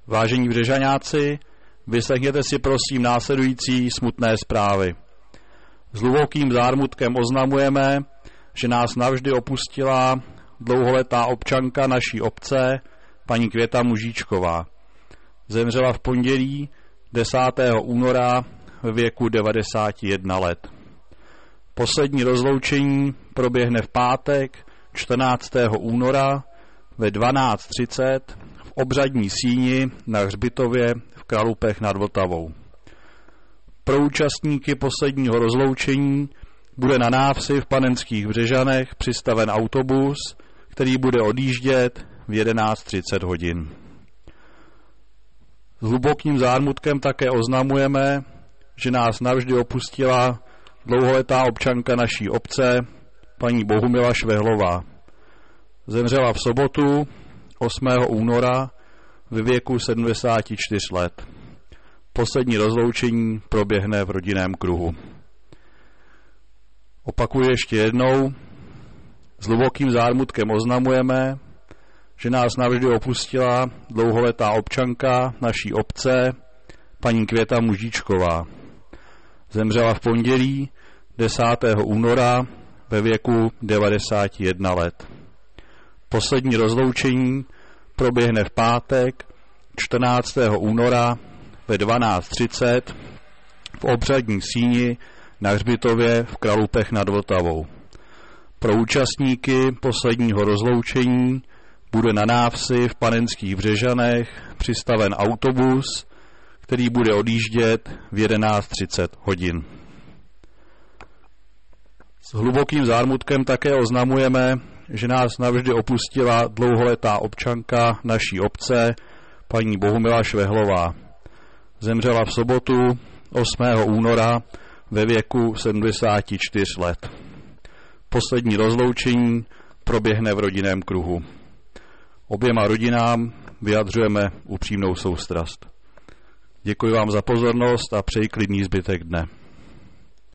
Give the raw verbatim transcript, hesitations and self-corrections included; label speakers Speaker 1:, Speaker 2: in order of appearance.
Speaker 1: Vážení Břežaňáci, vyslechněte si prosím následující smutné zprávy. S hlubokým zármutkem oznamujeme, že nás navždy opustila dlouholetá občanka naší obce, paní Květa Mužíčková. Zemřela v pondělí desátého února ve věku devadesáti jednoho let. Poslední rozloučení proběhne v pátek čtrnáctého února ve dvanáct třicet v obřadní síni na hřbitově v Kralupech nad Vltavou. Pro účastníky posledního rozloučení bude na návsi v Panenských Břežanech přistaven autobus, který bude odjíždět v jedenáct třicet hodin. S hlubokým zármutkem také oznamujeme, že nás navždy opustila dlouholetá občanka naší obce, paní Bohumila Švehlová. Zemřela v sobotu osmého února ve věku sedmdesáti čtyř let. Poslední rozloučení proběhne v rodinném kruhu. Opakuji ještě jednou, s hlubokým zármutkem oznamujeme, že nás navždy opustila dlouholetá občanka naší obce, paní Květa Mužíčková. Zemřela v pondělí desátého února ve věku devadesáti jednoho let. Poslední rozloučení proběhne v pátek čtrnáctého února ve dvanáct třicet v obřadní síni na hřbitově v Kralupech nad Vltavou. Pro účastníky posledního rozloučení bude na návsi v Panenských Břežanech přistaven autobus, který bude odjíždět v jedenáct třicet hodin. S hlubokým zármutkem také oznamujeme, že nás navždy opustila dlouholetá občanka naší obce, paní Bohumila Švehlová. Zemřela v sobotu osmého února ve věku sedmdesáti čtyř let. Poslední rozloučení proběhne v rodinném kruhu. Oběma rodinám vyjadřujeme upřímnou soustrast. Děkuji vám za pozornost a přeji klidný zbytek dne.